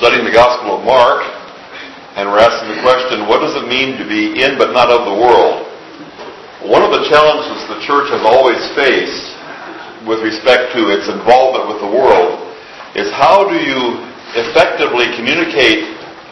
studying the Gospel of Mark, and we're asking the question, what does it mean to be in but not of the world? One of the challenges the church has always faced with respect to its involvement with the world is how do you effectively communicate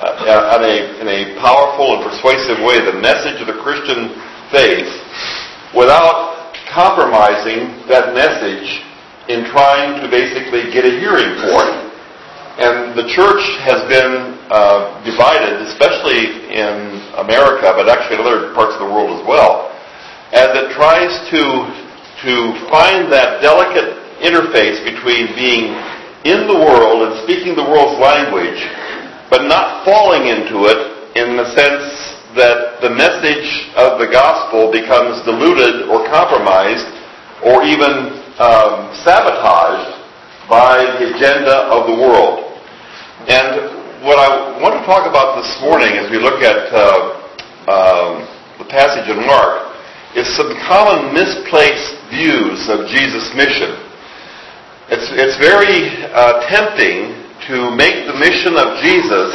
in a powerful and persuasive way the message of the Christian faith without compromising that message in trying to basically get a hearing for it. And the church has been divided, especially in America, but actually in other parts of the world as well, as it tries to find that delicate interface between being in the world and speaking the world's language, but not falling into it in the sense that the message of the gospel becomes diluted or compromised or even sabotaged by the agenda of the world. And what I want to talk about this morning as we look at the passage in Mark is some common misplaced views of Jesus' mission. It's very tempting to make the mission of Jesus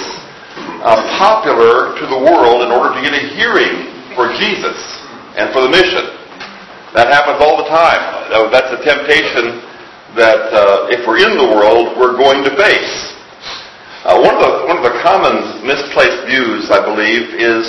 popular to the world in order to get a hearing for Jesus and for the mission. That happens all the time. That's a temptation that if we're in the world, we're going to face. One of the common misplaced views, I believe, is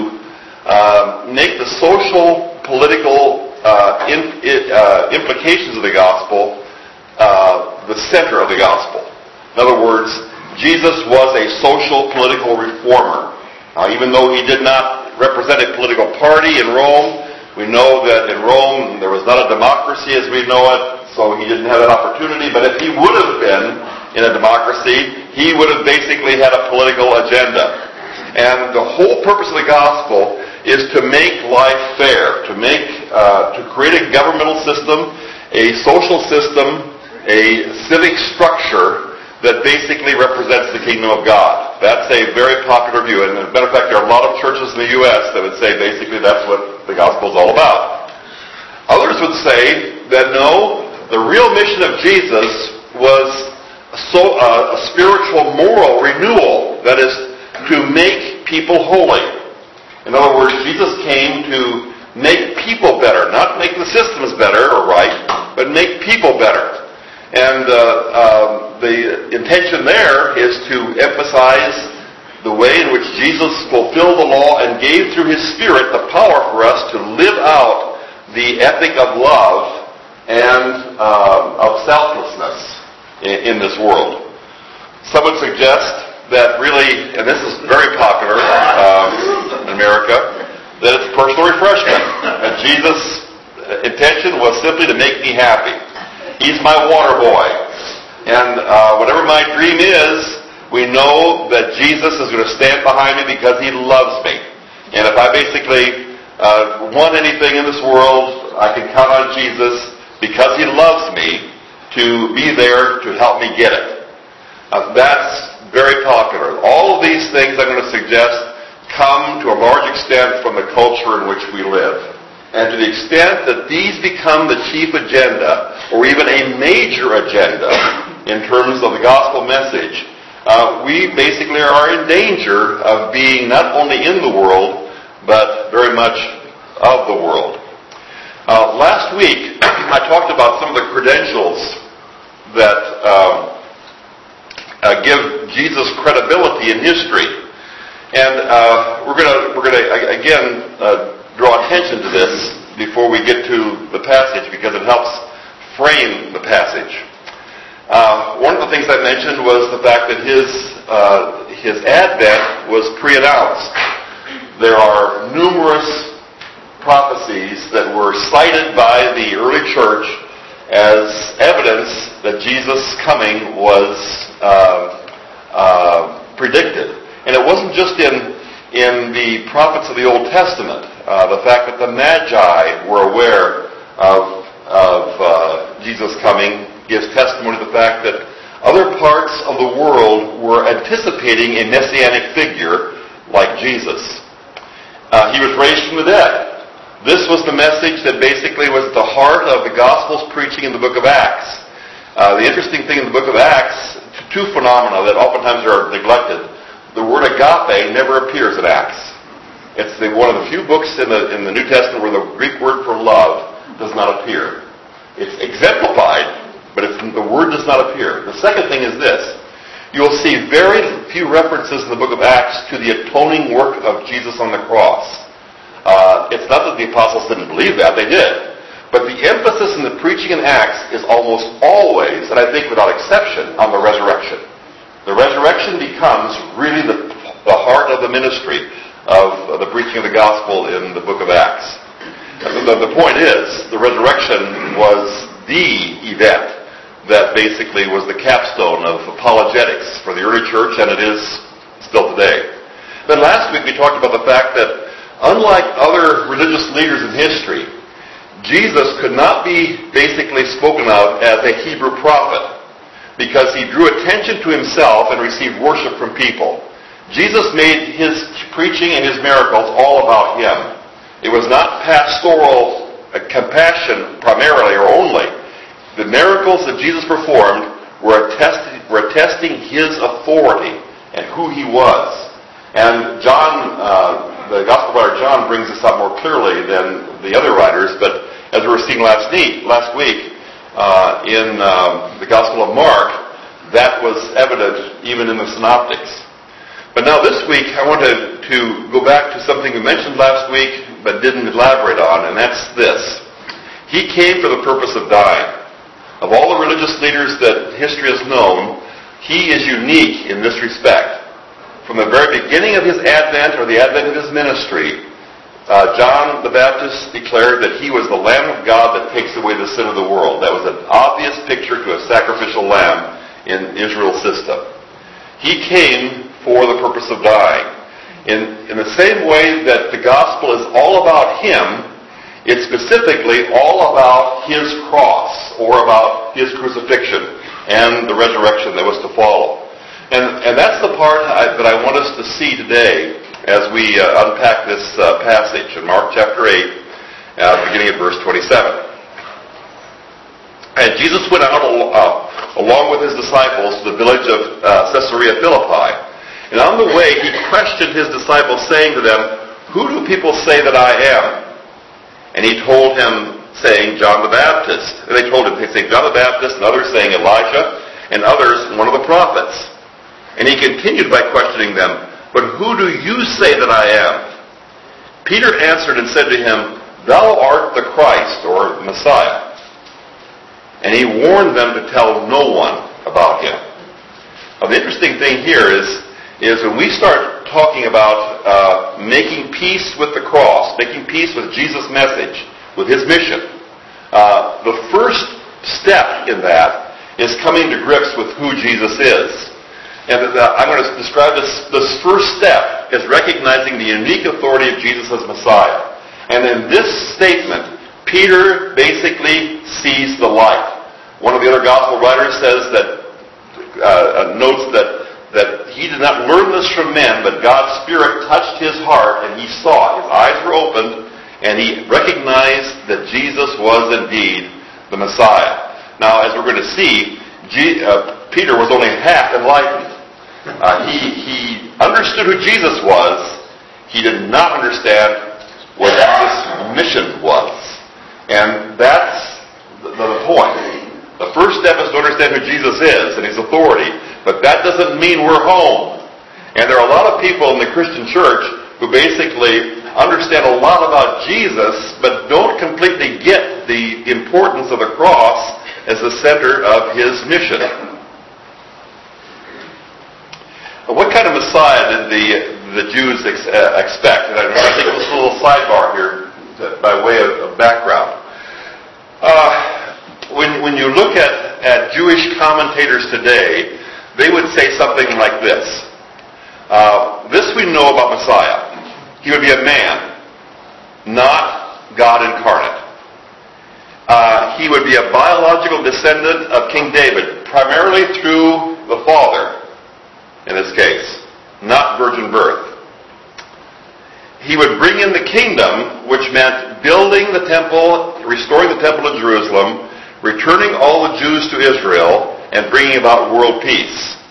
to make the social, political implications of the gospel the center of the gospel. In other words, Jesus was a social, political reformer. Even though he did not represent a political party in Rome, we know that in Rome there was not a democracy as we know it, so he didn't have that opportunity. But if he would have been in a democracy, he would have basically had a political agenda. And the whole purpose of the gospel is to make life fair, to create a governmental system, a social system, a civic structure that basically represents the kingdom of God. That's a very popular view. And as a matter of fact, there are a lot of churches in the U.S. that would say basically that's what the gospel is all about. Others would say that no, the real mission of Jesus was a spiritual, moral renewal. That is, to make people holy. In other words, Jesus came to make people better, not make the systems better or right, but make people better. And the intention there is to emphasize the way in which Jesus fulfilled the law and gave through His Spirit the power for us to live out the ethic of love and of selflessness in this world. Some would suggest that really, and this is very popular in America, that it's personal refreshment. That Jesus' intention was simply to make me happy. He's my water boy. And whatever my dream is, we know that Jesus is going to stand behind me because He loves me. And if I basically want anything in this world, I can count on Jesus because He loves me to be there to help me get it. That's very popular. All of these things I'm going to suggest come to a large extent from the culture in which we live. And to the extent that these become the chief agenda, or even a major agenda in terms of the gospel message, we basically are in danger of being not only in the world, but very much of the world. Last week, I talked about some of the credentials that give Jesus credibility in history. And we're going to again draw attention to this before we get to the passage because it helps frame the passage. One of the things I mentioned was the fact that his advent was pre-announced. There are numerous prophecies that were cited by the early church as evidence that Jesus' coming was predicted. And it wasn't just in the prophets of the Old Testament. The fact that the Magi were aware of Jesus' coming gives testimony to the fact that other parts of the world were anticipating a messianic figure like Jesus. He was raised from the dead. This was the message that basically was at the heart of the Gospel's preaching in the book of Acts. The interesting thing in the book of Acts, two phenomena that oftentimes are neglected. The word agape never appears in Acts. It's one of the few books in the New Testament where the Greek word for love does not appear. It's exemplified, but the word does not appear. The second thing is this. You'll see very few references in the book of Acts to the atoning work of Jesus on the cross. It's not that the apostles didn't believe that, they did. But the emphasis in the preaching in Acts is almost always, and I think without exception, on the resurrection. The resurrection becomes really the heart of the ministry of the preaching of the gospel in the book of Acts. The point is, the resurrection was the event that basically was the capstone of apologetics for the early church, and it is still today. Then last week we talked about the fact that unlike other religious leaders in history, Jesus could not be basically spoken of as a Hebrew prophet because he drew attention to himself and received worship from people. Jesus made his preaching and his miracles all about him. It was not pastoral compassion primarily or only. The miracles that Jesus performed were attesting his authority and who he was. And John, the Gospel writer John, brings this out more clearly than the other writers, but as we were seeing last week in the Gospel of Mark, that was evident even in the Synoptics. But now this week, I want to go back to something we mentioned last week but didn't elaborate on, and that's this. He came for the purpose of dying. Of all the religious leaders that history has known, he is unique in this respect. From the very beginning of his advent, or the advent of his ministry, John the Baptist declared that he was the Lamb of God that takes away the sin of the world. That was an obvious picture to a sacrificial lamb in Israel's system. He came for the purpose of dying. In the same way that the gospel is all about him, it's specifically all about his cross, or about his crucifixion and the resurrection that was to follow. And that's the part that I want us to see today as we unpack this passage in Mark chapter 8, beginning at verse 27. And Jesus went out along with his disciples to the village of Caesarea Philippi. And on the way, he questioned his disciples, saying to them, "Who do people say that I am?" And he told him, saying, "John the Baptist." And they told him, they say, "John the Baptist," and others saying, "Elijah," and others, "one of the prophets." And he continued by questioning them, "But who do you say that I am?" Peter answered and said to him, "Thou art the Christ," or Messiah. And he warned them to tell no one about him. Now, the interesting thing here is when we start talking about making peace with the cross, making peace with Jesus' message, with his mission, the first step in that is coming to grips with who Jesus is. And I'm going to describe this first step as recognizing the unique authority of Jesus as Messiah. And in this statement, Peter basically sees the light. One of the other gospel writers says that, notes that he did not learn this from men, but God's Spirit touched his heart and he saw. His eyes were opened and he recognized that Jesus was indeed the Messiah. Now, as we're going to see, Peter was only half enlightened. He understood who Jesus was. He did not understand what this mission was. And that's the point. The first step is to understand who Jesus is and his authority. But that doesn't mean we're home. And there are a lot of people in the Christian church who basically understand a lot about Jesus, but don't completely get the importance of the cross as the center of his mission. What kind of Messiah did the Jews expect? And I think this little sidebar here by way of background. When you look at Jewish commentators today, they would say something like this. This we know about Messiah. He would be a man, not God incarnate. He would be a biological descendant of King David, primarily through the father, in this case, not virgin birth. He would bring in the kingdom, which meant building the temple, restoring the temple of Jerusalem, returning all the Jews to Israel, and bringing about world peace.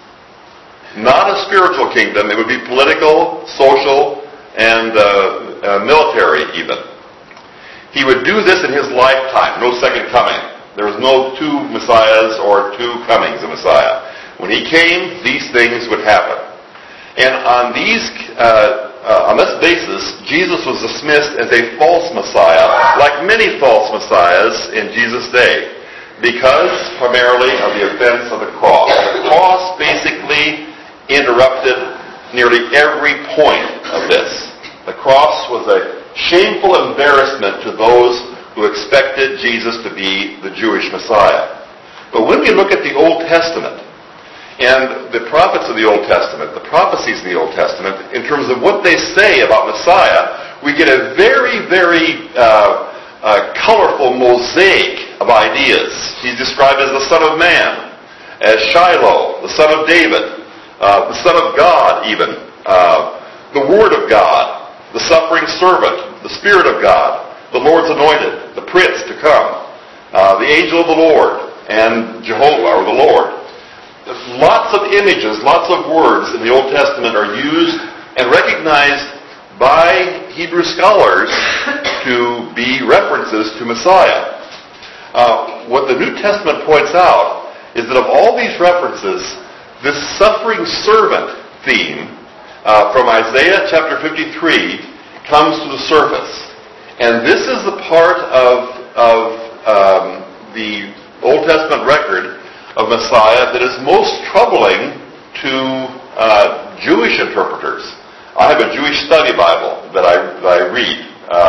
Not a spiritual kingdom. It would be political, social, and military even. He would do this in his lifetime. No second coming. There was no two Messiahs or two comings of Messiah. When he came, these things would happen. And on this basis, Jesus was dismissed as a false Messiah, like many false Messiahs in Jesus' day, because primarily of the offense of the cross. The cross basically interrupted nearly every point of this. The cross was a shameful embarrassment to those who expected Jesus to be the Jewish Messiah. But when we look at the Old Testament, and the prophets of the Old Testament, the prophecies in the Old Testament, in terms of what they say about Messiah, we get a very, very colorful mosaic of ideas. He's described as the Son of Man, as Shiloh, the Son of David, the Son of God even, the Word of God, the suffering servant, the Spirit of God, the Lord's anointed, the Prince to come, the angel of the Lord, and Jehovah, or the Lord. Lots of images, lots of words in the Old Testament are used and recognized by Hebrew scholars to be references to Messiah. What the New Testament points out is that of all these references, this suffering servant theme from Isaiah chapter 53 comes to the surface. And this is the part of the Old Testament record of Messiah that is most troubling to Jewish interpreters. I have a Jewish study Bible that I read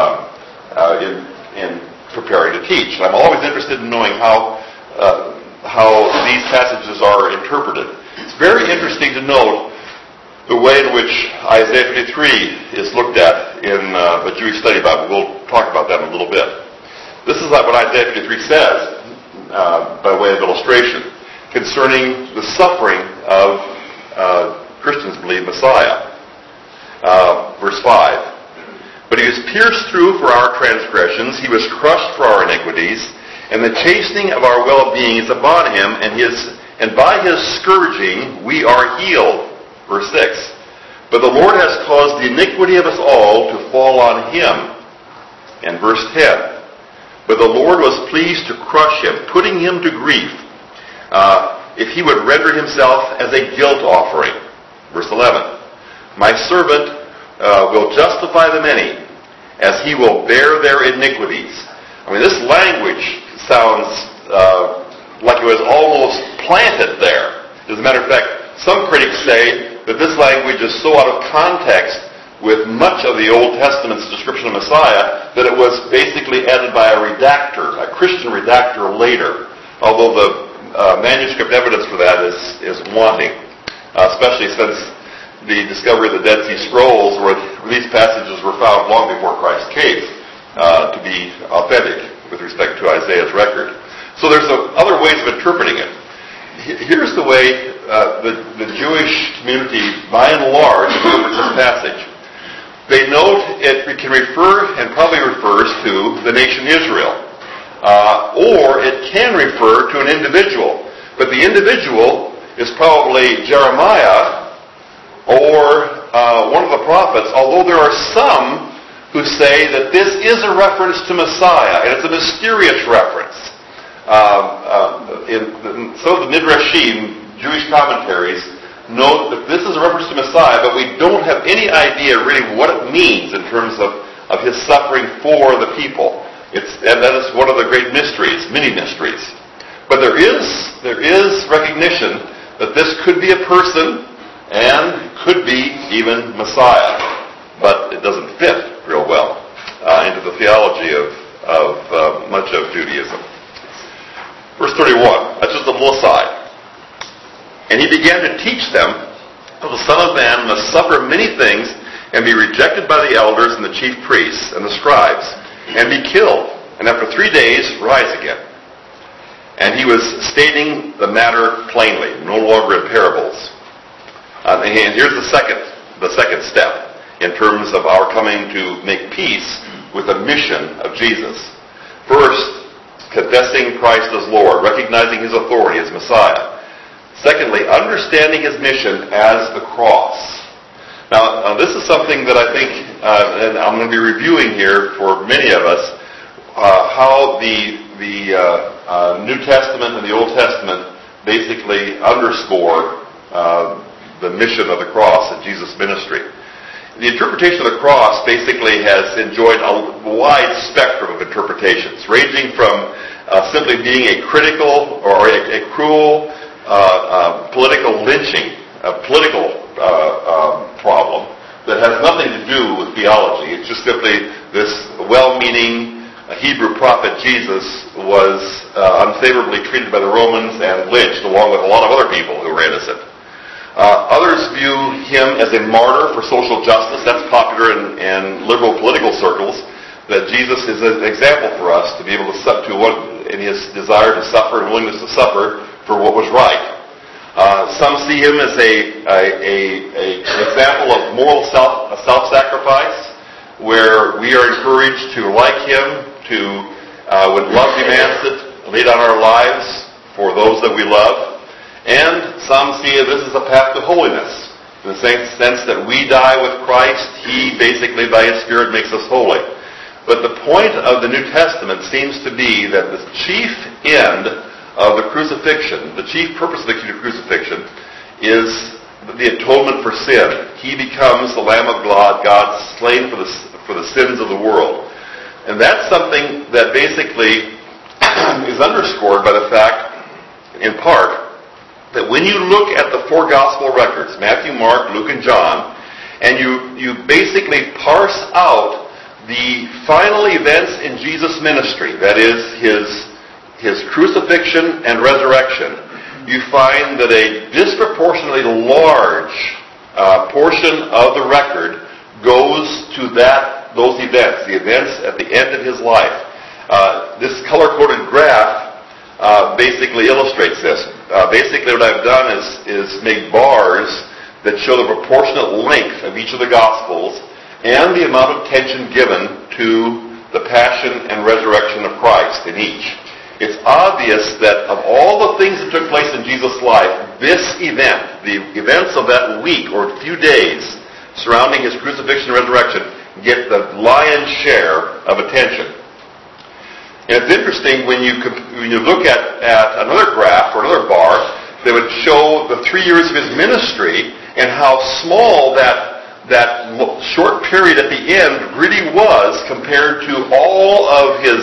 in preparing to teach. And I'm always interested in knowing how these passages are interpreted. It's very interesting to note the way in which Isaiah 53 is looked at in the Jewish study Bible. We'll talk about that in a little bit. This is what Isaiah 53 says by way of illustration concerning the suffering of Christians believe Messiah. Verse 5. But he was pierced through for our transgressions, he was crushed for our iniquities, and the chastening of our well-being is upon him, and by his scourging we are healed. Verse 6. But the Lord has caused the iniquity of us all to fall on him. And verse 10. But the Lord was pleased to crush him, putting him to grief, if he would render himself as a guilt offering. Verse 11. My servant will justify the many, as he will bear their iniquities. I mean, this language sounds like it was almost planted there. As a matter of fact, some critics say that this language is so out of context with much of the Old Testament's description of Messiah that it was basically added by a redactor, a Christian redactor later, although the manuscript evidence for that is wanting, especially since the discovery of the Dead Sea Scrolls, where these passages were found long before Christ came, to be authentic with respect to Isaiah's record. So there's other ways of interpreting it. Here's the way the Jewish community, by and large, interprets this passage. They note it can refer, and probably refers to, the nation Israel. Or it can refer to an individual. But the individual is probably Jeremiah or one of the prophets, although there are some who say that this is a reference to Messiah, and it's a mysterious reference. In some of the Midrashim, Jewish commentaries, note that this is a reference to Messiah, but we don't have any idea really what it means in terms of his suffering for the people. And that is one of the great mysteries, many mysteries. But there is recognition that this could be a person and could be even Messiah. But it doesn't fit real well into the theology of much of Judaism. Verse 31, that's just a little aside. And he began to teach them how the Son of Man must suffer many things and be rejected by the elders and the chief priests and the scribes, and be killed, and after 3 days rise again. And he was stating the matter plainly, no longer in parables. And here's the second step in terms of our coming to make peace with the mission of Jesus. First, confessing Christ as Lord, recognizing his authority as Messiah. Secondly, understanding his mission as the cross. Now, this is something that I think, and I'm going to be reviewing here for many of us, how the New Testament and the Old Testament basically underscore the mission of the cross and Jesus' ministry. The interpretation of the cross basically has enjoyed a wide spectrum of interpretations, ranging from simply being a critical or a cruel political lynching, a political problem that has nothing to do with theology. It's just simply this well-meaning Hebrew prophet Jesus was unfavorably treated by the Romans and lynched, along with a lot of other people who were innocent. Others view him as a martyr for social justice. That's popular in liberal political circles, that Jesus is an example for us to be able to in his desire to suffer and willingness to suffer for what was right. Some see him as an example of moral self-sacrifice, where we are encouraged to, like him, when love demands it, lay down our lives for those that we love. And some see this as a path to holiness, in the same sense that we die with Christ, he basically by his Spirit makes us holy. But the point of the New Testament seems to be that the chief end of the crucifixion, the chief purpose of the crucifixion, is the atonement for sin. He becomes the Lamb of God slain for the sins of the world. And that's something that basically is underscored by the fact, in part, that when you look at the four gospel records, Matthew, Mark, Luke, and John, and you basically parse out the final events in Jesus' ministry, that is, his crucifixion and resurrection, you find that a disproportionately large portion of the record goes to those events, the events at the end of his life. This color-coded graph basically illustrates this. Basically what I've done is make bars that show the proportionate length of each of the Gospels and the amount of attention given to the passion and resurrection of Christ in each. It's obvious that of all the things that took place in Jesus' life, this event, the events of that week or few days surrounding his crucifixion and resurrection, get the lion's share of attention. And it's interesting when you look at another graph or another bar that would show the 3 years of his ministry and how small that short period at the end really was compared to all of his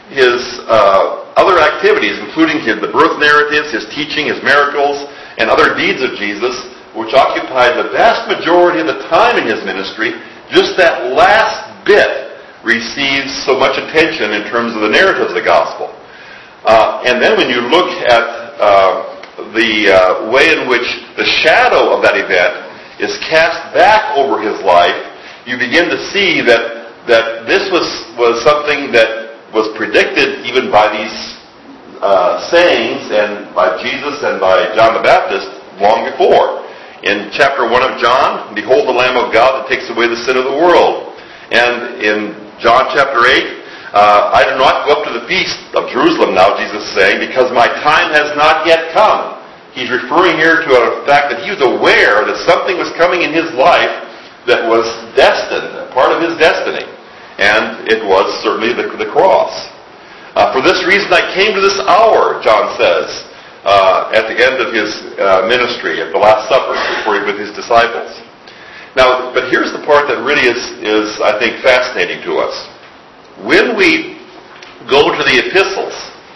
other activities, including the birth narratives, his teaching, his miracles, and other deeds of Jesus, which occupied the vast majority of the time in his ministry. Just that last bit receives so much attention in terms of the narratives of the gospel. And then when you look at the way in which the shadow of that event is cast back over his life, you begin to see that this was something that was predicted even by these sayings and by Jesus and by John the Baptist long before. In chapter 1 of John, behold the Lamb of God that takes away the sin of the world. And in John chapter 8, I do not go up to the feast of Jerusalem now, Jesus is saying, because my time has not yet come. He's referring here to the fact that he was aware that something was coming in his life that was destined, a part of his destiny. And it was certainly the cross. For this reason I came to this hour, John says, at the end of his ministry, at the Last Supper, before he with his disciples. Now, but here's the part that really is I think, fascinating to us. When we go to the epistles,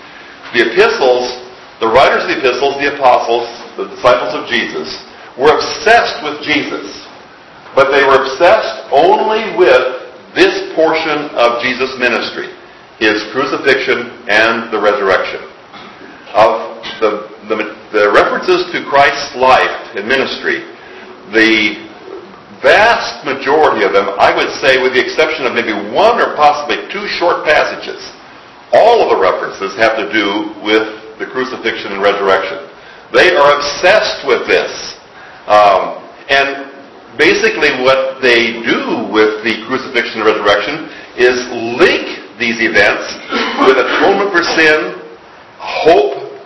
the writers of the epistles, the apostles, the disciples of Jesus, were obsessed with Jesus. But they were obsessed only with this portion of Jesus' ministry, his crucifixion and the resurrection. Of the references to Christ's life and ministry, the vast majority of them, I would say, with the exception of maybe one or possibly two short passages, all of the references have to do with the crucifixion and resurrection. They are obsessed with this. And basically what they do with the crucifixion and resurrection is link these events with atonement for sin, hope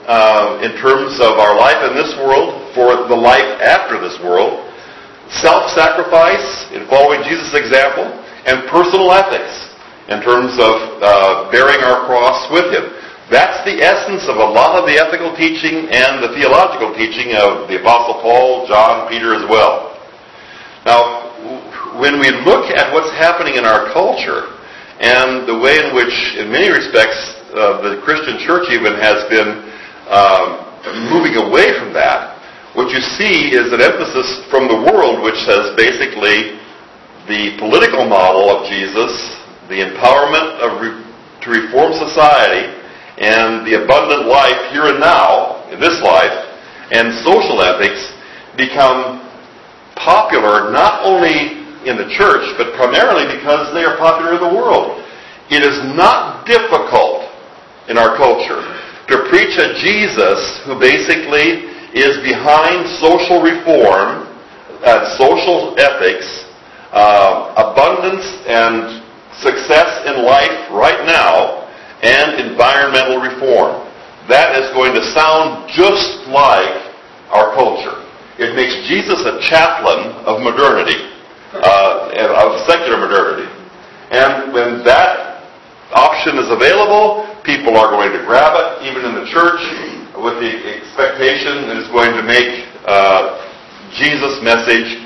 in terms of our life in this world for the life after this world, self-sacrifice in following Jesus' example, and personal ethics in terms of bearing our cross with Him. That's the essence of a lot of the ethical teaching and the theological teaching of the Apostle Paul, John, Peter as well. Now, when we look at what's happening in our culture and the way in which, in many respects, the Christian church even has been moving away from that, what you see is an emphasis from the world which says basically the political model of Jesus, the empowerment to reform society, and the abundant life here and now, in this life, and social ethics become popular not only in the church, but primarily because they are popular in the world. It is not difficult in our culture to preach a Jesus who basically is behind social reform, social ethics, abundance and success in life right now, and environmental reform. That is going to sound just like our culture. It makes Jesus a chaplain of modernity, of secular modernity. And when that option is available, people are going to grab it, even in the church, with the expectation that it's going to make Jesus' message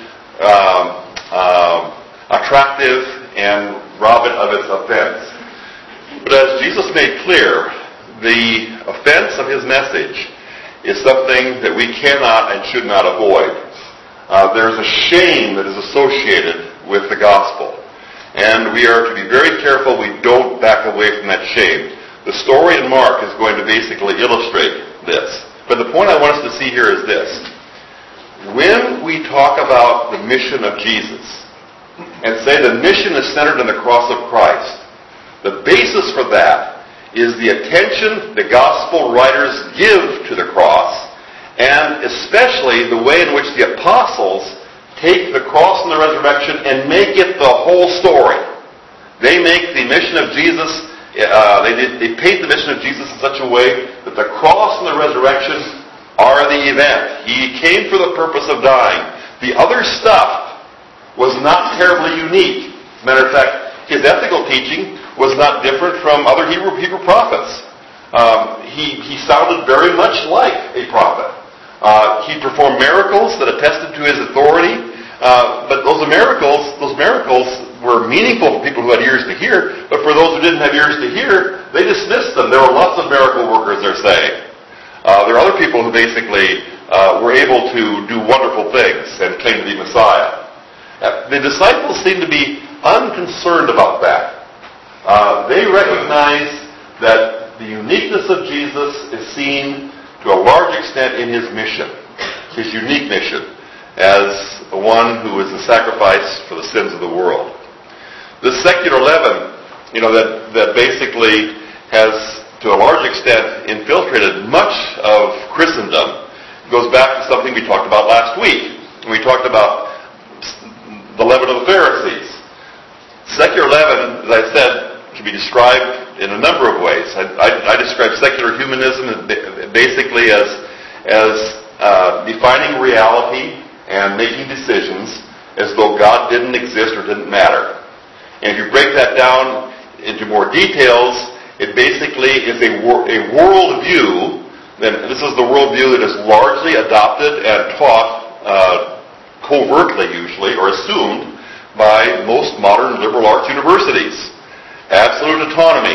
attractive and rob it of its offense. But as Jesus made clear, the offense of His message is something that we cannot and should not avoid. There's a shame that is associated with the gospel. And we are to be very careful we don't back away from that shame. The story in Mark is going to basically illustrate this. But the point I want us to see here is this. When we talk about the mission of Jesus, and say the mission is centered on the cross of Christ, the basis for that is the attention the gospel writers give to the cross, and especially the way in which the apostles take the cross and the resurrection and make it the whole story. They make the mission of Jesus, they paint the mission of Jesus in such a way that the cross and the resurrection are the event. He came for the purpose of dying. The other stuff was not terribly unique. As a matter of fact, his ethical teaching was not different from other Hebrew prophets. He sounded very much like a prophet. He performed miracles that attested to his authority, but those miracles were meaningful for people who had ears to hear, but for those who didn't have ears to hear, they dismissed them. There were lots of miracle workers, they're saying. There are other people who basically were able to do wonderful things and claim to be Messiah. The disciples seem to be unconcerned about that. They recognize that the uniqueness of Jesus is seen to a large extent in His mission, His unique mission, as the one who is the sacrifice for the sins of the world. This secular leaven, that basically has, to a large extent, infiltrated much of Christendom, goes back to something we talked about last week. We talked about the leaven of the Pharisees. Secular leaven, as I said, can be described in a number of ways. I describe secular humanism basically as defining reality and making decisions as though God didn't exist or didn't matter. And if you break that down into more details, it basically is a worldview. And this is the worldview that is largely adopted and taught covertly, usually, or assumed by most modern liberal arts universities. Absolute autonomy.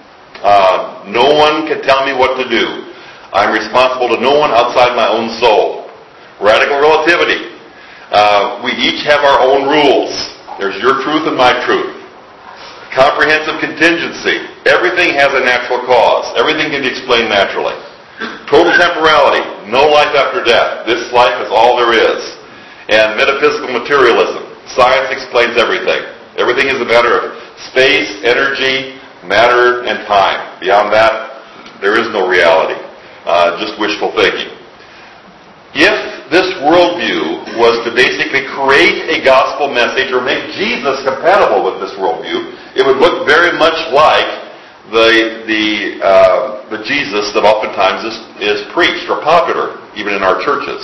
No one can tell me what to do. I'm responsible to no one outside my own soul. Radical relativity. We each have our own rules. There's your truth and my truth. Comprehensive contingency. Everything has a natural cause. Everything can be explained naturally. Total temporality. No life after death. This life is all there is. And metaphysical materialism. Science explains everything. Everything is a matter of space, energy, matter, and time. Beyond that, there is no reality. Just wishful thinking. If this worldview was to basically create a gospel message or make Jesus compatible with this worldview, it would look very much like the the Jesus that oftentimes is preached or popular, even in our churches.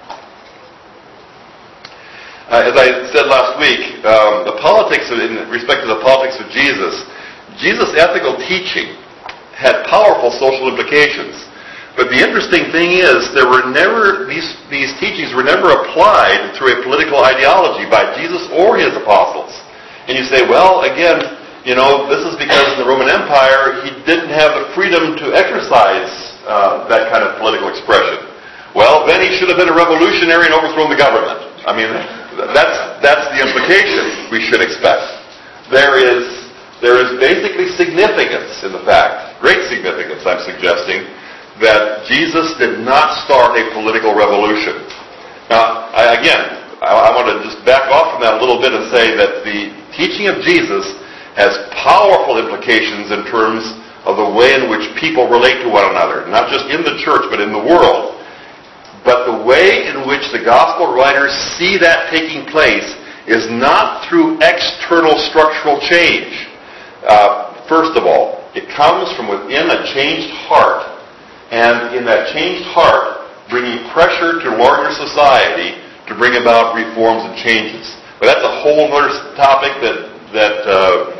As I said last week, in respect to the politics of Jesus' ethical teaching had powerful social implications. But the interesting thing is, these teachings were never applied through a political ideology by Jesus or his apostles. And you say, well, again, this is because in the Roman Empire he didn't have the freedom to exercise that kind of political expression. Well, then he should have been a revolutionary and overthrown the government. I mean, that's the implication we should expect. There is basically significance in the fact, great significance, I'm suggesting, that Jesus did not start a political revolution. Now, I want to just back off from that a little bit and say that the teaching of Jesus has powerful implications in terms of the way in which people relate to one another, not just in the church, but in the world. But the way in which the gospel writers see that taking place is not through external structural change. First of all, it comes from within a changed heart. And in that changed heart, bringing pressure to larger society to bring about reforms and changes. But that's a whole other topic that's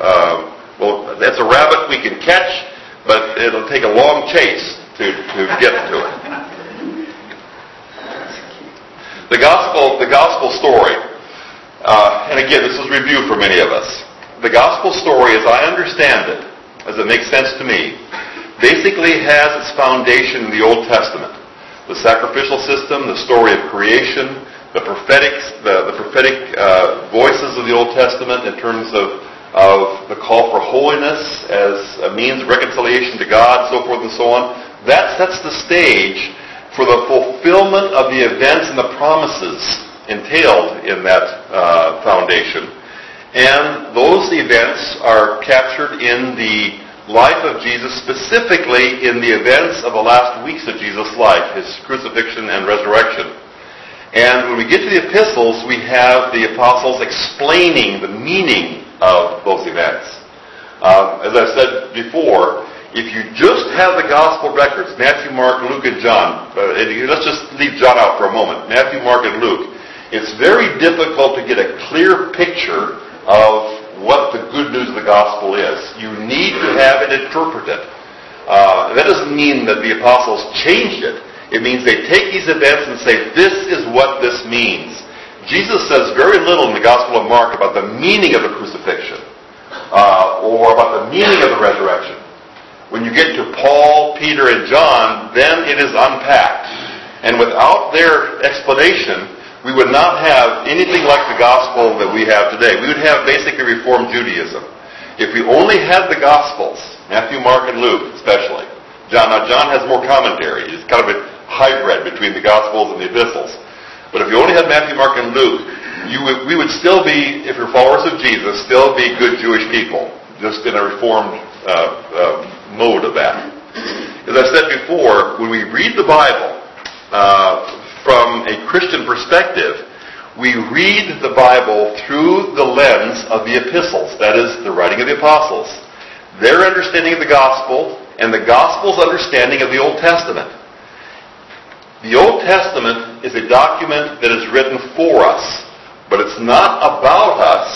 a rabbit we can catch, but it'll take a long chase to get to it. The gospel story, and again, this is review for many of us. The gospel story, as I understand it, as it makes sense to me, basically has its foundation in the Old Testament. The sacrificial system, the story of creation, the prophetic voices of the Old Testament in terms of the call for holiness as a means of reconciliation to God, so forth and so on. That sets the stage for the fulfillment of the events and the promises entailed in that foundation. And those events are captured in the life of Jesus, specifically in the events of the last weeks of Jesus' life, his crucifixion and resurrection. And when we get to the epistles, we have the apostles explaining the meaning of those events. As I've said before, if you just have the gospel records, Matthew, Mark, Luke, and John, let's just leave John out for a moment, Matthew, Mark, and Luke, it's very difficult to get a clear picture of what the good news of the gospel is. You need to have it interpreted. That doesn't mean that the apostles changed it. It means they take these events and say, this is what this means. Jesus says very little in the Gospel of Mark about the meaning of the crucifixion or about the meaning of the resurrection. When you get to Paul, Peter, and John, then it is unpacked. And without their explanation, we would not have anything like the gospel that we have today. We would have basically Reformed Judaism. If we only had the Gospels, Matthew, Mark, and Luke especially. John has more commentary. It's kind of a hybrid between the Gospels and the epistles. But if you only had Matthew, Mark, and Luke, we would still be, if you're followers of Jesus, still be good Jewish people, just in a Reformed mode of that. As I said before, when we read the Bible, from a Christian perspective, we read the Bible through the lens of the epistles, that is, the writing of the apostles, their understanding of the gospel, and the gospel's understanding of the Old Testament. The Old Testament is a document that is written for us, but it's not about us,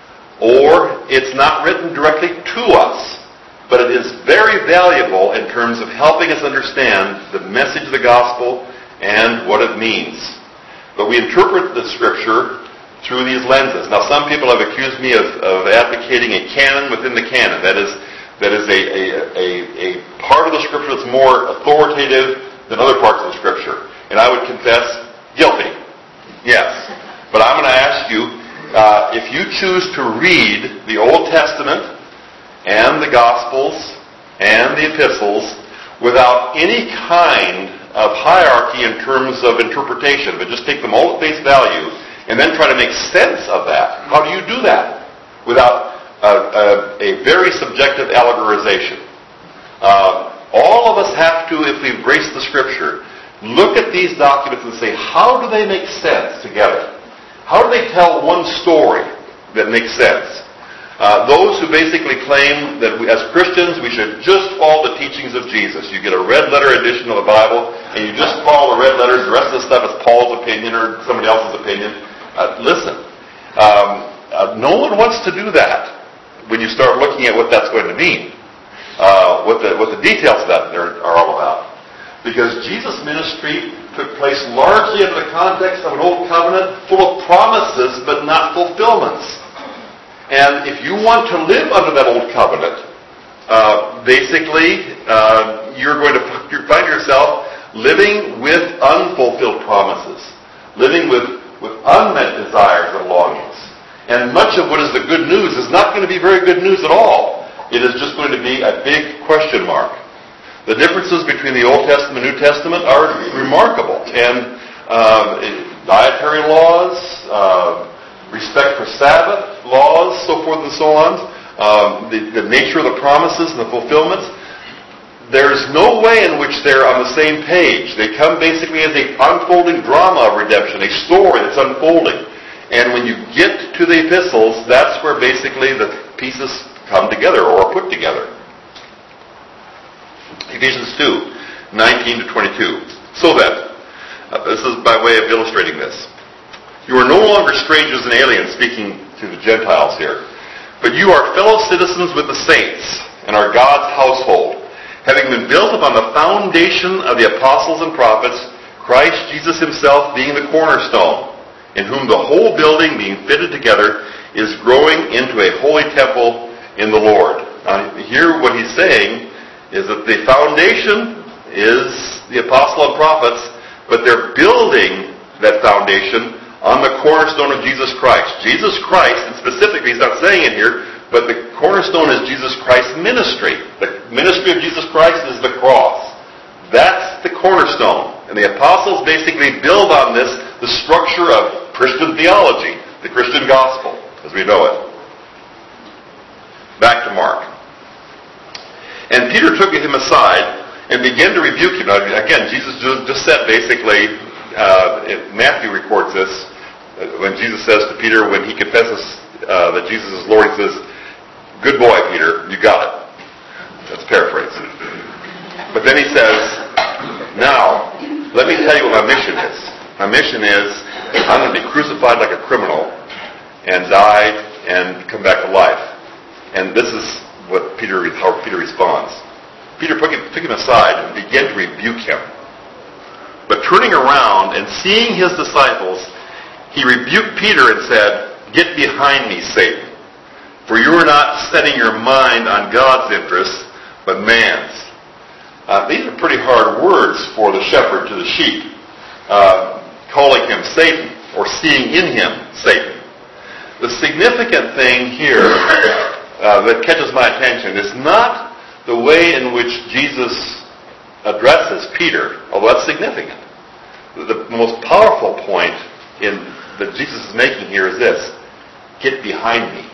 or it's not written directly to us, but it is very valuable in terms of helping us understand the message of the gospel and what it means. But we interpret the Scripture through these lenses. Now, some people have accused me of advocating a canon within the canon. That is a part of the Scripture that's more authoritative than other parts of the Scripture. And I would confess, guilty. Yes. But I'm going to ask you, if you choose to read the Old Testament and the Gospels and the epistles without any kind of hierarchy in terms of interpretation, but just take them all at face value and then try to make sense of that. How do you do that without a very subjective allegorization? All of us have to, if we embrace the Scripture, look at these documents and say, how do they make sense together? How do they tell one story that makes sense? Those who basically claim that as Christians we should just follow the teachings of Jesus. You get a red letter edition of the Bible, and you just follow the red letters. The rest of the stuff is Paul's opinion or somebody else's opinion. Listen, no one wants to do that when you start looking at what that's going to mean, what the details of that are all about. Because Jesus' ministry took place largely in the context of an old covenant full of promises but not fulfillments. And if you want to live under that old covenant, basically you're going to find yourself living with unfulfilled promises, living with unmet desires and longings. And much of what is the good news is not going to be very good news at all. It is just going to be a big question mark. The differences between the Old Testament and New Testament are remarkable. And dietary laws, respect for Sabbath laws, so forth and so on, the nature of the promises and the fulfillments, there's no way in which they're on the same page. They come basically as an unfolding drama of redemption, a story that's unfolding. And when you get to the epistles, that's where basically the pieces come together or are put together. Ephesians 2, 19 to 22. So then, this is by way of illustrating this. You are no longer strangers and aliens, speaking to the Gentiles here, but you are fellow citizens with the saints and are God's household, having been built upon the foundation of the apostles and prophets, Christ Jesus himself being the cornerstone, in whom the whole building being fitted together is growing into a holy temple in the Lord. Now, here what he's saying is that the foundation is the apostle and prophets, but they're building that foundation on the cornerstone of Jesus Christ. Jesus Christ, and specifically, he's not saying it here, but the cornerstone is Jesus Christ's ministry. The ministry of Jesus Christ is the cross. That's the cornerstone. And the apostles basically build on this, the structure of Christian theology, the Christian gospel, as we know it. Back to Mark. And Peter took him aside and began to rebuke him. Now, again, Jesus just said basically, Matthew records this, when Jesus says to Peter, when he confesses that Jesus is Lord, he says, "Good boy, Peter, you got it." That's paraphrased. But then he says, "Now, let me tell you what my mission is. My mission is, I'm going to be crucified like a criminal and die and come back to life." And this is how Peter responds. Peter took him aside and began to rebuke him. But turning around and seeing his disciples, he rebuked Peter and said, "Get behind me, Satan, for you are not setting your mind on God's interests, but man's." These are pretty hard words for the shepherd to the sheep, calling him Satan, or seeing in him Satan. The significant thing here that catches my attention is not the way in which Jesus addresses Peter, although that's significant. The most powerful point that Jesus is making here is this: get behind me.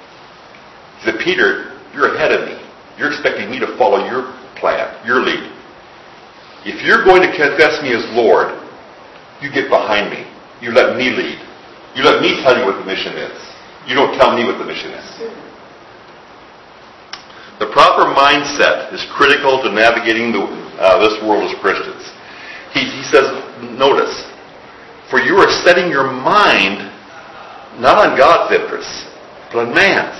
He said, "Peter, you're ahead of me. You're expecting me to follow your plan, your lead. If you're going to confess me as Lord, you get behind me. You let me lead. You let me tell you what the mission is. You don't tell me what the mission is." The proper mindset is critical to navigating this world as Christians. He says, notice, "For you are setting your mind not on God's interests, but on man's."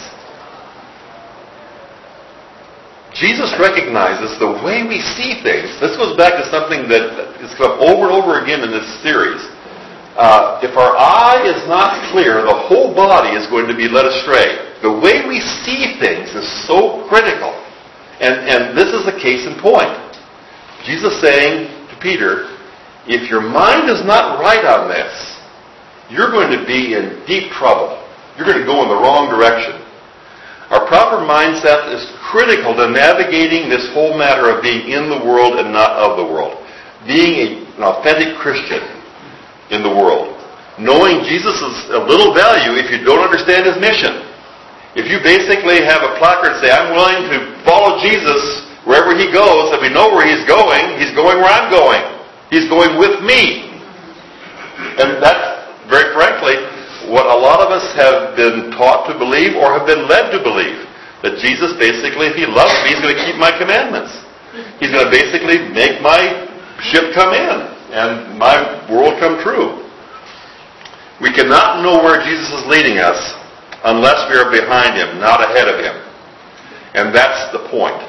Jesus recognizes the way we see things. This goes back to something that has come up over and over again in this series. If our eye is not clear, the whole body is going to be led astray. The way we see things is so critical. And this is a case in point. Jesus saying to Peter, if your mind is not right on this, you're going to be in deep trouble. You're going to go in the wrong direction. Our proper mindset is critical to navigating this whole matter of being in the world and not of the world. Being an authentic Christian in the world. Knowing Jesus is of little value if you don't understand his mission. If you basically have a placard say, "I'm willing to follow Jesus wherever he goes," and we know where he's going where I'm going. He's going with me. And that's, very frankly, what a a lot of us have been taught to believe or have been led to believe. That Jesus basically, if He loves me, He's going to keep my commandments. He's going to basically make my ship come in and my world come true. We cannot know where Jesus is leading us unless we are behind Him, not ahead of Him. And that's the point.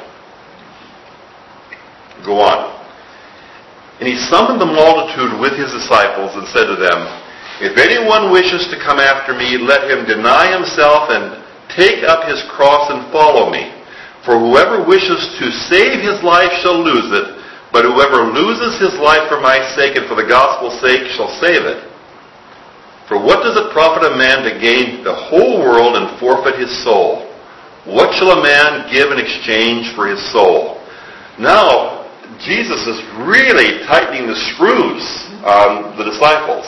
Go on. And He summoned the multitude with His disciples and said to them, "If anyone wishes to come after me, let him deny himself and take up his cross and follow me. For whoever wishes to save his life shall lose it, but whoever loses his life for my sake and for the gospel's sake shall save it. For what does it profit a man to gain the whole world and forfeit his soul? What shall a man give in exchange for his soul?" Now, Jesus is really tightening the screws on the disciples.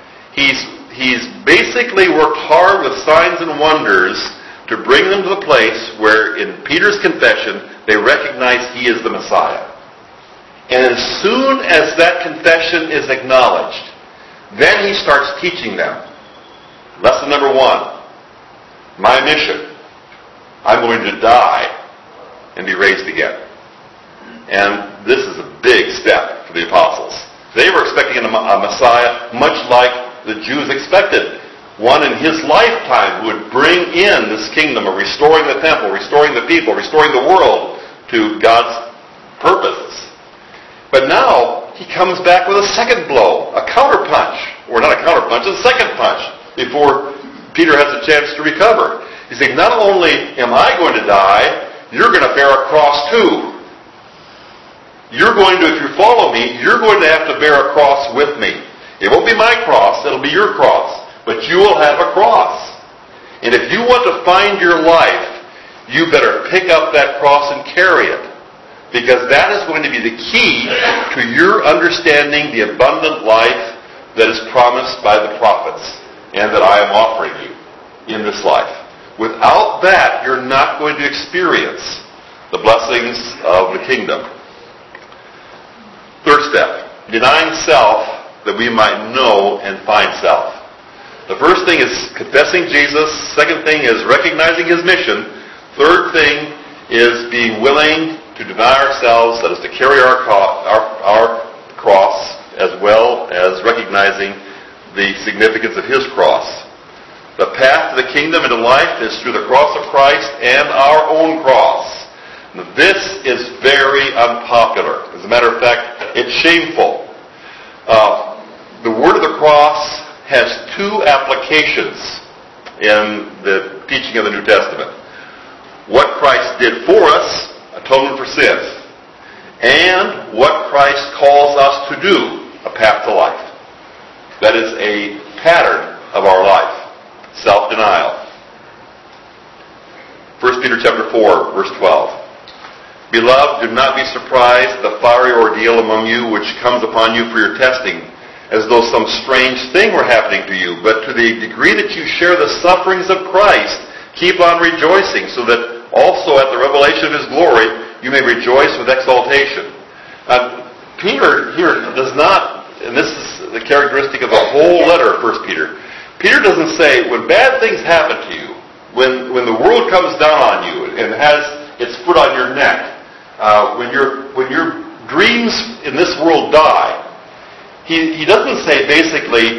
He's basically worked hard with signs and wonders to bring them to the place where, in Peter's confession, they recognize He is the Messiah. And as soon as that confession is acknowledged, then He starts teaching them. Lesson number 1, my mission. I'm going to die and be raised again. And this is a big step for the apostles. They were expecting a Messiah much like the Jews expected. One in His lifetime who would bring in this kingdom of restoring the temple, restoring the people, restoring the world to God's purposes. But now He comes back with a second blow, a counterpunch. Or not a counterpunch, a second punch before Peter has a chance to recover. He's saying, not only am I going to die, you're going to bear a cross too. You're going to, if you follow me, you're going to have to bear a cross with me. It won't be my cross, it'll be your cross. But you will have a cross. And if you want to find your life, you better pick up that cross and carry it. Because that is going to be the key to your understanding the abundant life that is promised by the prophets and that I am offering you in this life. Without that, you're not going to experience the blessings of the kingdom. Third step, denying self that we might know and find self. The first thing is confessing Jesus. Second thing is recognizing His mission. Third thing is being willing to deny ourselves, that is to carry our cross, as well as recognizing the significance of His cross. The path to the kingdom and to life is through the cross of Christ and our own cross. Now, this is very unpopular. As a matter of fact, it's shameful. The word of the cross has two applications in the teaching of the New Testament. What Christ did for us, atonement for sins, and what Christ calls us to do, a path to life. That is a pattern of our life. Self-denial. 1 Peter chapter 4, verse 12. Beloved, do not be surprised at the fiery ordeal among you which comes upon you for your testing, as though some strange thing were happening to you. But to the degree that you share the sufferings of Christ, keep on rejoicing, so that also at the revelation of His glory you may rejoice with exultation. Peter here does not, and this is the characteristic of the whole letter of 1 Peter, Peter doesn't say, when bad things happen to you, when the world comes down on you and has its foot on your neck, when your dreams in this world die, he doesn't say basically,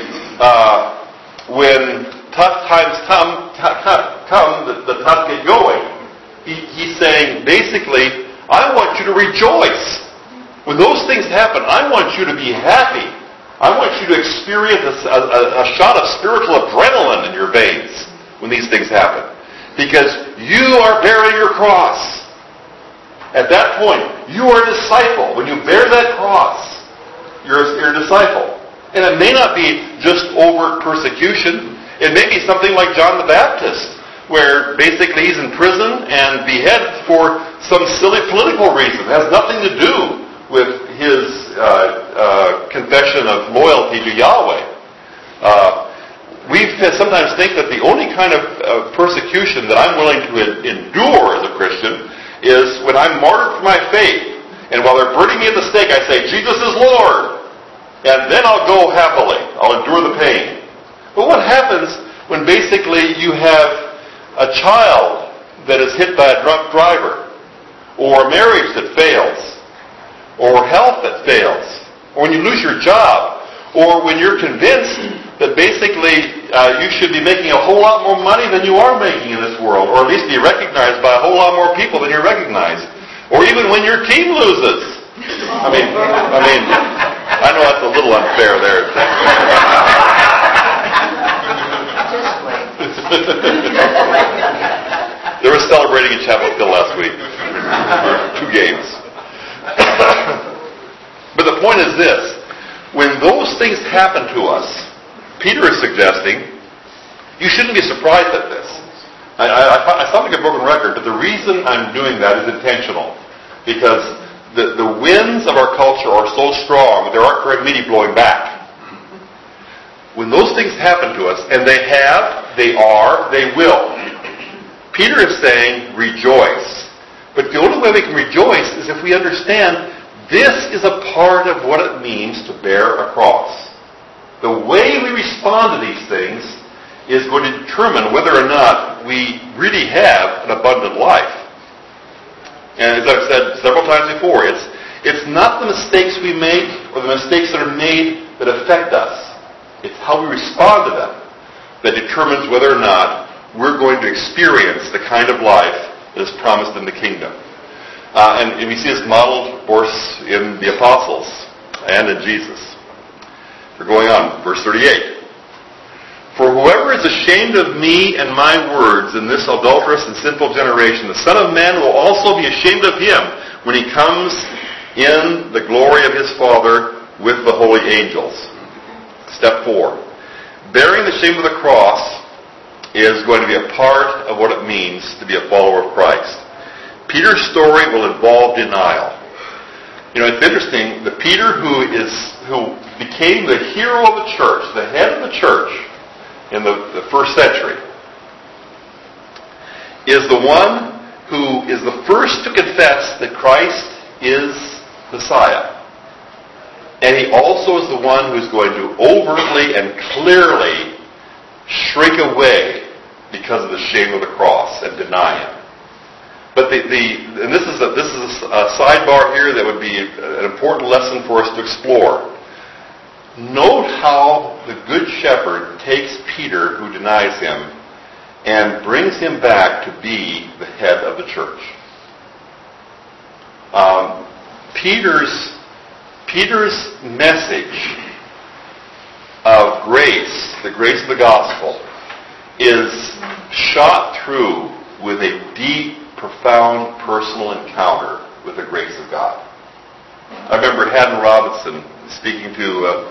when tough times come, the tough get going. He's saying basically, I want you to rejoice. When those things happen, I want you to be happy. I want you to experience a shot of spiritual adrenaline in your veins when these things happen. Because you are bearing your cross. At that point, you are a disciple. When you bear that cross, you're a disciple. And it may not be just overt persecution. It may be something like John the Baptist, where basically he's in prison and beheaded for some silly political reason. It has nothing to do with his confession of loyalty to Yahweh. We sometimes think that the only kind of persecution that I'm willing to endure as a Christian is when I'm martyred for my faith. And while they're burning me at the stake, I say, Jesus is Lord. And then I'll go happily. I'll endure the pain. But what happens when basically you have a child that is hit by a drunk driver, or a marriage that fails, or health that fails, or when you lose your job, or when you're convinced that basically you should be making a whole lot more money than you are making in this world, or at least be recognized by a whole lot more people than you're recognized, or even when your team loses. I mean, I know that's a little unfair there. They were celebrating in Chapel Hill last week for 2 games. But the point is this: when those things happen to us, Peter is suggesting you shouldn't be surprised at this. I sound like a broken record, but the reason I'm doing that is intentional, because the winds of our culture are so strong that there aren't very many blowing back. When those things happen to us, and they have, they are, they will, Peter is saying, rejoice. But the only way we can rejoice is if we understand this is a part of what it means to bear a cross. The way we respond to these things is going to determine whether or not we really have an abundant life. And as I've said several times before, it's not the mistakes we make or the mistakes that are made that affect us. It's how we respond to them that determines whether or not we're going to experience the kind of life that is promised in the kingdom. And we see this modeled, of course, in the apostles and in Jesus. We're going on, verse 38. For whoever is ashamed of me and my words in this adulterous and sinful generation, the Son of Man will also be ashamed of him when he comes in the glory of his Father with the holy angels. Step 4. Bearing the shame of the cross is going to be a part of what it means to be a follower of Christ. Peter's story will involve denial. You know, it's interesting that Peter, who became the hero of the church, the head of the church in the first century, is the one who is the first to confess that Christ is Messiah. And he also is the one who is going to overtly and clearly shrink away because of the shame of the cross and deny him. But and this is a sidebar here that would be an important lesson for us to explore. Note how the Good Shepherd takes Peter, who denies him, and brings him back to be the head of the church. Peter's message of grace, the grace of the gospel, is shot through with a deep, profound personal encounter with the grace of God. I remember Haddon Robinson speaking to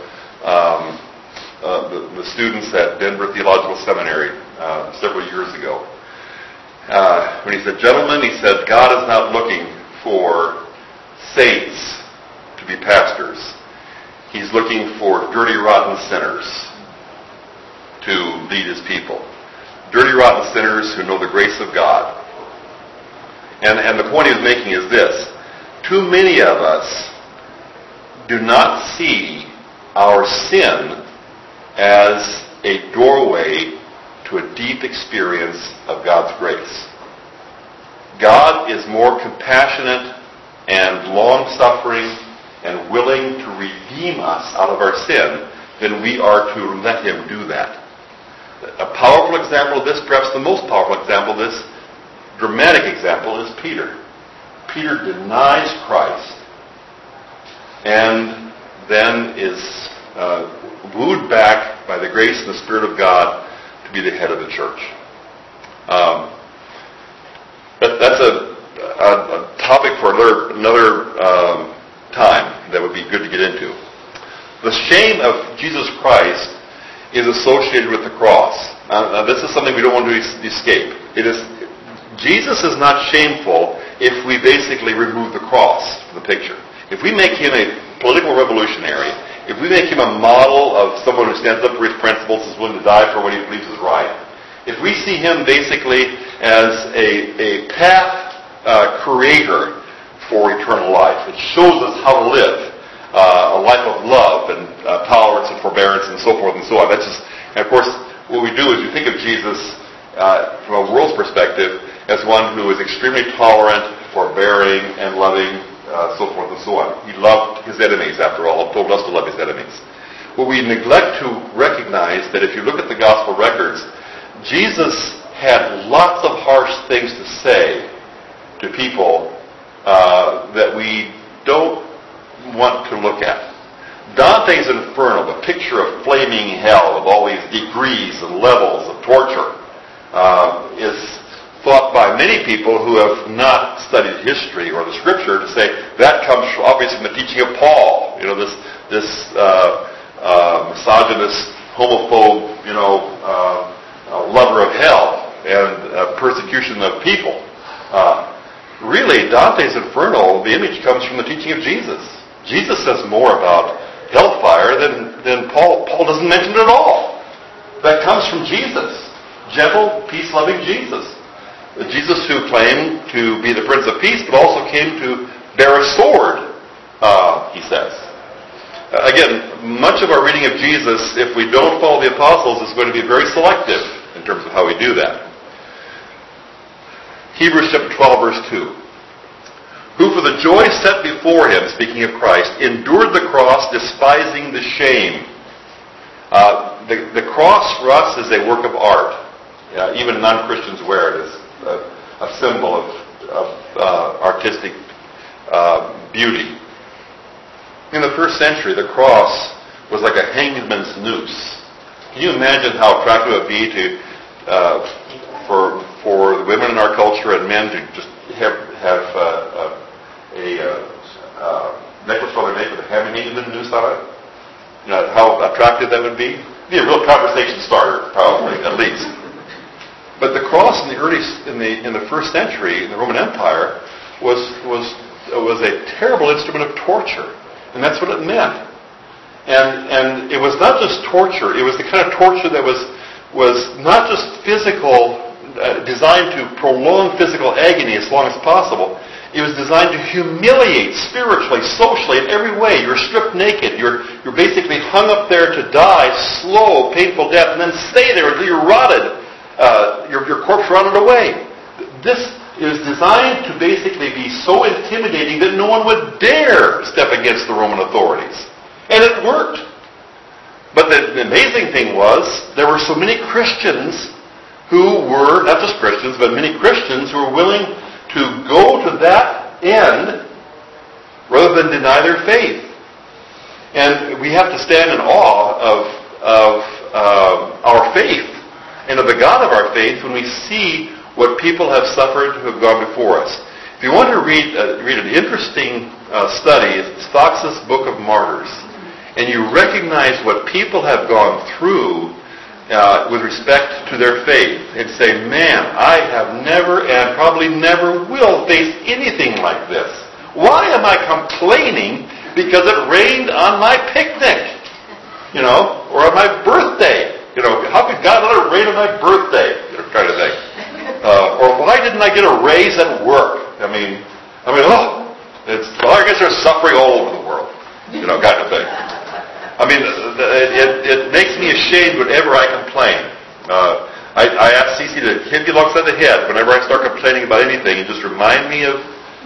the students at Denver Theological Seminary several years ago. When he said, "Gentlemen," he said, "God is not looking for saints to be pastors. He's looking for dirty, rotten sinners to lead his people. Dirty, rotten sinners who know the grace of God." And the point he was making is this: too many of us do not see our sin as a doorway to a deep experience of God's grace. God is more compassionate and long-suffering and willing to redeem us out of our sin than we are to let him do that. A powerful example of this, perhaps the most powerful example of this, dramatic example, is Peter. Peter denies Christ and then is wooed back by the grace and the Spirit of God to be the head of the church. That's a topic for another time that would be good to get into. The shame of Jesus Christ is associated with the cross. Now, this is something we don't want to escape. Jesus is not shameful if we basically remove the cross from the picture. If we make him a political revolutionary, if we make him a model of someone who stands up for his principles, is willing to die for what he believes is right, if we see him basically as a path creator for eternal life, it shows us how to live a life of love and tolerance and forbearance and so forth and so on. That's just, and of course, what we do is we think of Jesus from a world's perspective as one who is extremely tolerant, forbearing, and loving, so forth and so on. He loved his enemies, after all, told us to love his enemies. What we neglect to recognize that if you look at the gospel records, Jesus had lots of harsh things to say to people that we don't want to look at. Dante's Inferno, the picture of flaming hell, of all these degrees and levels of torture, is thought by many people who have not studied history or the Scripture to say that comes obviously from the teaching of Paul. You know, this misogynist, homophobe, lover of hell and persecution of people. Really, Dante's Inferno, the image comes from the teaching of Jesus. Jesus says more about hellfire than Paul. Paul doesn't mention it at all. That comes from Jesus. Gentle, peace-loving Jesus. The Jesus who claimed to be the Prince of Peace, but also came to bear a sword, he says. Again, much of our reading of Jesus, if we don't follow the apostles, is going to be very selective in terms of how we do that. Hebrews chapter 12, verse 2. Who for the joy set before him, speaking of Christ, endured the cross, despising the shame. The cross for us is a work of art. Even non-Christians wear it as a symbol of artistic beauty. In the first century, the cross was like a hangman's noose. Can you imagine how attractive it would be for the women in our culture and men to just have a necklace around their neck with a hangman noose on it? You know how attractive that would be? It'd be a real conversation starter, probably, at least. But the cross in the first century in the Roman Empire was a terrible instrument of torture, and that's what it meant. And it was not just torture; it was the kind of torture that was not just physical, designed to prolong physical agony as long as possible. It was designed to humiliate spiritually, socially, in every way. You're stripped naked. You're basically hung up there to die, slow, painful death, and then stay there until you're rotted. Your corpse rotted away. This is designed to basically be so intimidating that no one would dare step against the Roman authorities. And it worked. But the amazing thing was, there were so many Christians who were, not just Christians, but many Christians who were willing to go to that end rather than deny their faith. And we have to stand in awe of our faith and of the God of our faith when we see what people have suffered who have gone before us. If you want to read an interesting study, it's Fox's Book of Martyrs, and you recognize what people have gone through with respect to their faith, and say, man, I have never and probably never will face anything like this. Why am I complaining because it rained on my picnic? Or on my birthday? How could God let it rain on my birthday? Kind of thing. Or why didn't I get a raise at work? I guess there's suffering all over the world. Kind of thing. It makes me ashamed whenever I complain. I ask Cece to hit me alongside the head whenever I start complaining about anything and just remind me of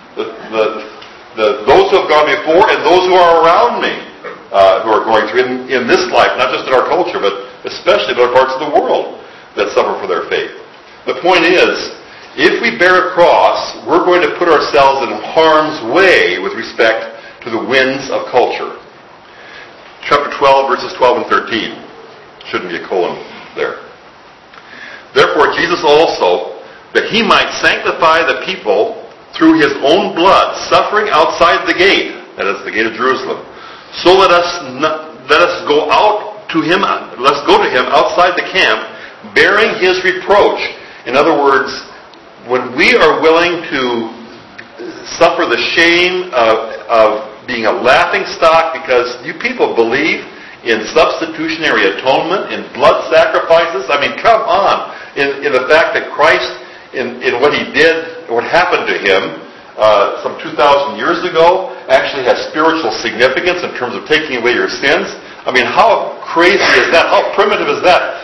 those who have gone before and those who are around me who are going through in this life, not just in our culture, but especially in other parts of the world that suffer for their faith. The point is, if we bear a cross, we're going to put ourselves in harm's way with respect to the winds of culture. Chapter 12, verses 12 and 13. Shouldn't be a colon there. Therefore, Jesus also, that he might sanctify the people through his own blood, suffering outside the gate, that is the gate of Jerusalem. So let us go to him outside the camp, bearing his reproach. In other words, when we are willing to suffer the shame of being a laughing stock because you people believe in substitutionary atonement, in blood sacrifices. Come on. In the fact that Christ, in what he did, what happened to him some 2,000 years ago, actually has spiritual significance in terms of taking away your sins. How crazy is that? How primitive is that?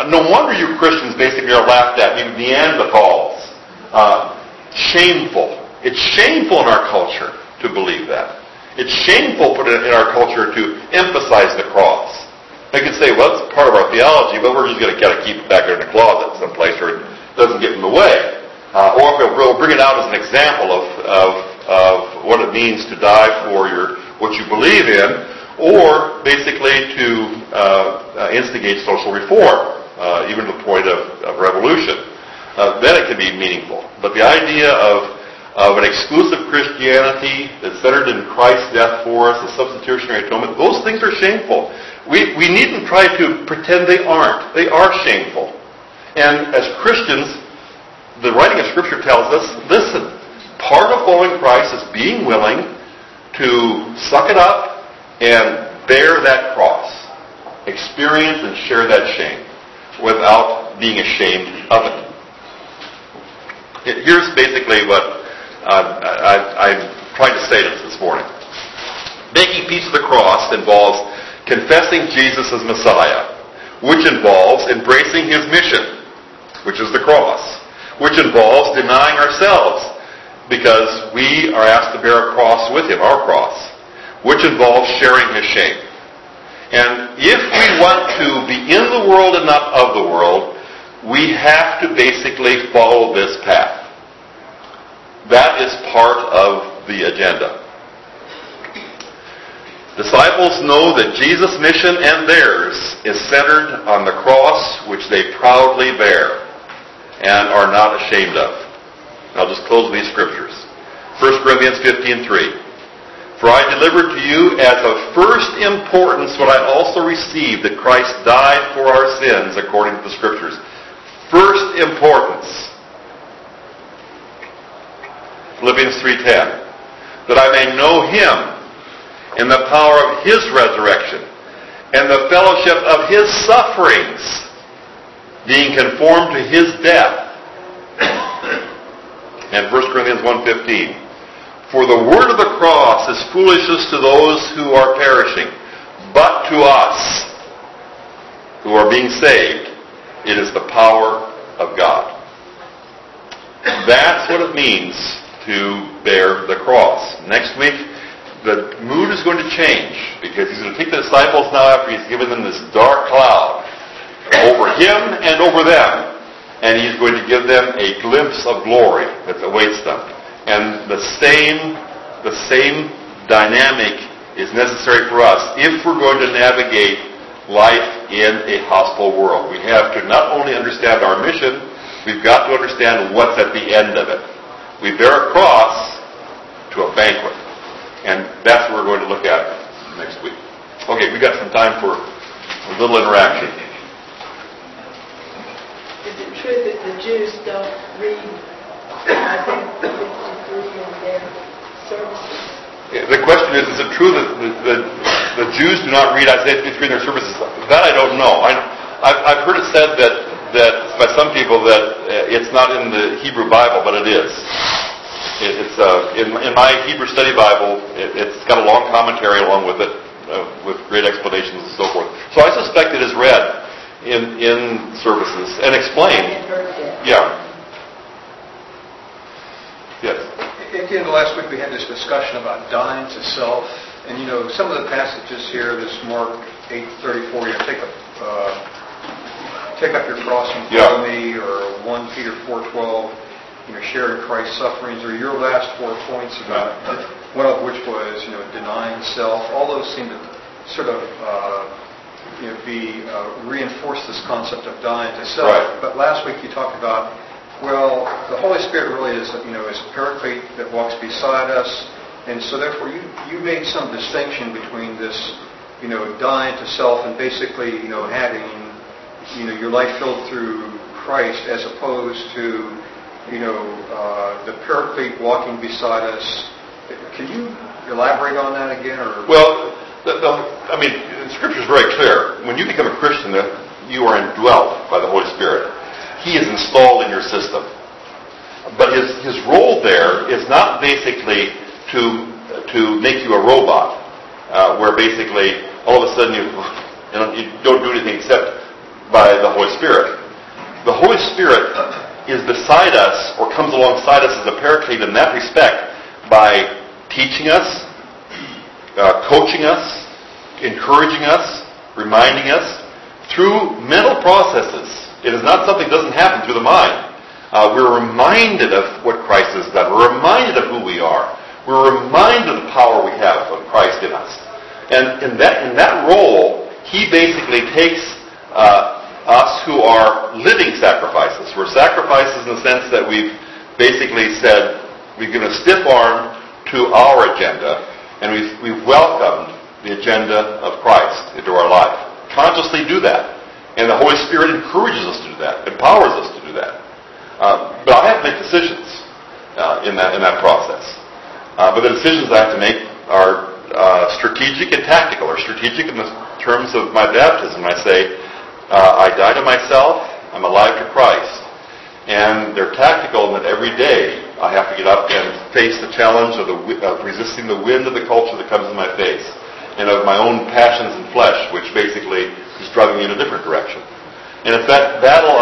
No wonder you Christians basically are laughed at, you Neanderthals. Shameful. It's shameful in our culture to believe that. It's shameful in our culture to emphasize the cross. They could say, well, it's part of our theology, but we're just going to kind of keep it back there in the closet someplace where it doesn't get in the way. Or we'll bring it out as an example of what it means to die for what you believe in, or basically to instigate social reform, even to the point of revolution. Then it can be meaningful. But the idea of an exclusive Christianity that's centered in Christ's death for us, the substitutionary atonement, those things are shameful. We needn't try to pretend they aren't. They are shameful. And as Christians, the writing of Scripture tells us, listen, part of following Christ is being willing to suck it up and bear that cross, experience and share that shame without being ashamed of it. Here's basically what I'm trying to say this morning. Making peace with the cross involves confessing Jesus as Messiah, which involves embracing His mission, which is the cross, which involves denying ourselves, because we are asked to bear a cross with Him, our cross, which involves sharing His shame. And if we want to be in the world and not of the world, we have to basically follow this path. That is part of the agenda. Disciples know that Jesus' mission and theirs is centered on the cross, which they proudly bear and are not ashamed of. I'll just close with these scriptures. 1 Corinthians 15:3. For I delivered to you as of first importance what I also received, that Christ died for our sins according to the Scriptures. First importance. Philippians 3:10. That I may know Him in the power of His resurrection and the fellowship of His sufferings, being conformed to His death. And 1 Corinthians 1:15. For the word of the cross is foolishness to those who are perishing, but to us who are being saved, it is the power of God. That's what it means to bear the cross. Next week, the mood is going to change, because He's going to take the disciples now after He's given them this dark cloud over Him and over them, and He's going to give them a glimpse of glory that awaits them. And the same dynamic is necessary for us if we're going to navigate life in a hostile world. We have to not only understand our mission, we've got to understand what's at the end of it. We bear a cross to a banquet. And that's what we're going to look at next week. Okay, we've got some time for a little interaction. Is it true that the Jews don't read Isaiah 53 in their services? The question is it true that the Jews do not read Isaiah 53 in their services? That I don't know. I've heard it said that by some people that it's not in the Hebrew Bible, but it is. It's in my Hebrew Study Bible. It's got a long commentary along with it, with great explanations and so forth. So I suspect it is read in services and explained. Yeah. Yes. Again, last week we had this discussion about dying to self, and some of the passages here, this Mark 8:34, take up your cross and follow me, or 1 Peter 4:12, share in Christ's sufferings, or your last 4 points about one of which was denying self. All those seem to sort of reinforce this concept of dying to self. Right. But last week you talked about, the Holy Spirit really is is a paraclete that walks beside us, and so therefore you made some distinction between this dying to self and basically having your life filled through Christ, as opposed to the paraclete walking beside us. Can you elaborate on that again? Or Well, the Scripture is very clear. When you become a Christian, you are indwelt by the Holy Spirit. He is installed in your system. But his role there is not basically to make you a robot, where basically all of a sudden you don't do anything except by the Holy Spirit. The Holy Spirit is beside us, or comes alongside us as a paraclete in that respect, by teaching us, coaching us, encouraging us, reminding us, through mental processes. It is not something that doesn't happen through the mind. We're reminded of what Christ has done. We're reminded of who we are. We're reminded of the power we have of Christ in us. And in that role, He basically takes us who are living sacrifices. We're sacrifices in the sense that we've basically said, we've given a stiff arm to our agenda, and we've welcomed the agenda of Christ into our life. Consciously do that. And the Holy Spirit encourages us to do that, empowers us to do that. But I have to make decisions in that process. But the decisions I have to make are strategic and tactical, or strategic in the terms of my baptism. I say, I die to myself, I'm alive to Christ. And they're tactical in that every day I have to get up and face the challenge of resisting the wind of the culture that comes in my face, and of my own passions and flesh, which basically is driving me in a different direction. And it's that battle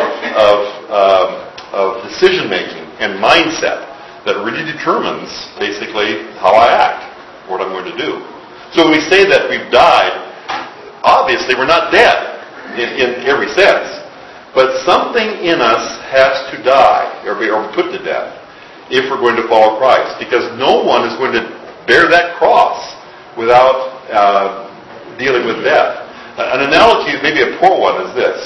of decision-making and mindset that really determines basically how I act, what I'm going to do. So when we say that we've died, obviously we're not dead in every sense. But something in us has to die, or be put to death, if we're going to follow Christ. Because no one is going to bear that cross without dealing with death. An analogy, maybe a poor one, is this.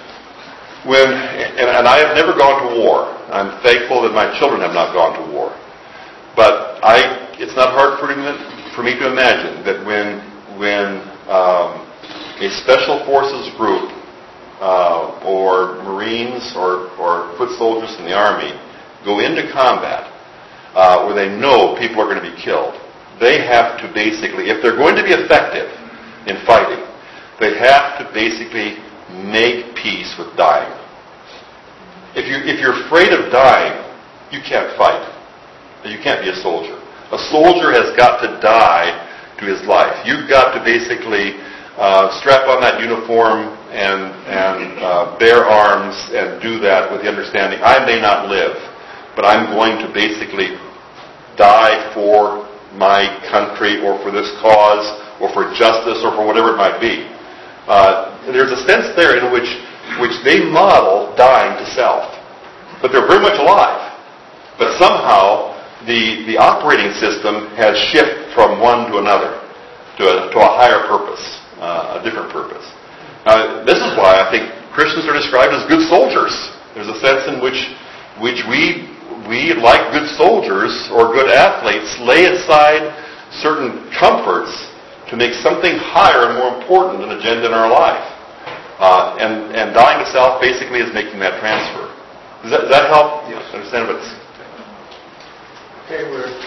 And I have never gone to war. I'm thankful that my children have not gone to war. But it's not hard for me to imagine that when a special forces group or Marines or foot soldiers in the Army go into combat where they know people are going to be killed, they have to basically, if they're going to be effective in fighting, they have to basically make peace with dying. If you're afraid of dying, you can't fight. You can't be a soldier. A soldier has got to die to his life. You've got to basically strap on that uniform and bear arms and do that with the understanding, I may not live, but I'm going to basically die for my country or for this cause or for justice or for whatever it might be. There's a sense there in which they model dying to self. But they're very much alive. But somehow the operating system has shifted from one to another, to a higher purpose, a different purpose. This is why I think Christians are described as good soldiers. There's a sense in which we, like good soldiers or good athletes, lay aside certain comforts to make something higher and more important an agenda in our life. And dying to self basically is making that transfer. Does that help? Yes. Understand what it's... Okay, we're